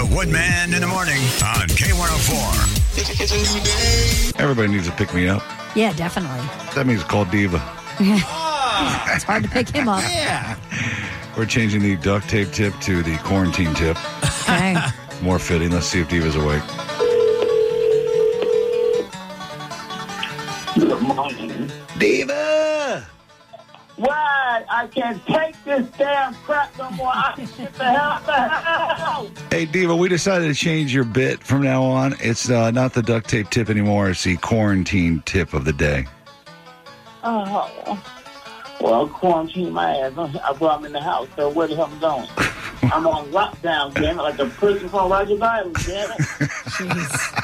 The Woodman in the morning on K104. It's a new day. Everybody needs to pick me up. Yeah, definitely. That means call Diva. It's hard to pick him up. Yeah. We're changing the duct tape tip to the quarantine tip. Okay. More fitting. Let's see if Diva's awake. Good morning. Diva! Why? I can't take this damn crap no more. I can get the hell out of the house. Hey, Diva, we decided to change your bit from now on. It's not the duct tape tip anymore. It's the quarantine tip of the day. Oh. Well, quarantine my ass. I'm in the house, so where the hell am I going? I'm on lockdown, damn it, like a person from Roger Island, damn it. Jeez.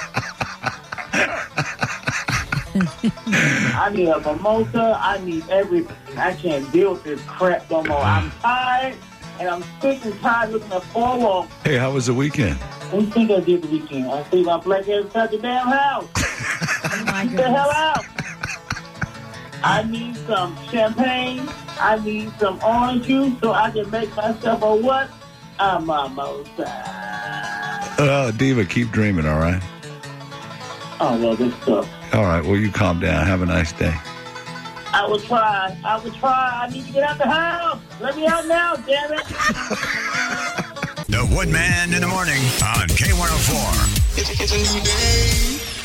I need a mimosa. I need everything. I can't deal with this crap no more. I'm tired, and I'm sick and tired looking at four walls. Hey, how was the weekend? What do you think I did the weekend? I see my black ass inside the damn house. Oh, my Get the hell goodness. out. I need some champagne. I need some orange juice so I can make myself a what? A mimosa. Diva, keep dreaming, all right? Oh, well, this stuff. All right, well, you calm down. Have a nice day. I will try. I need to get out the house. Let me out now, damn it. The Woodman in the morning on K104. It's a new day.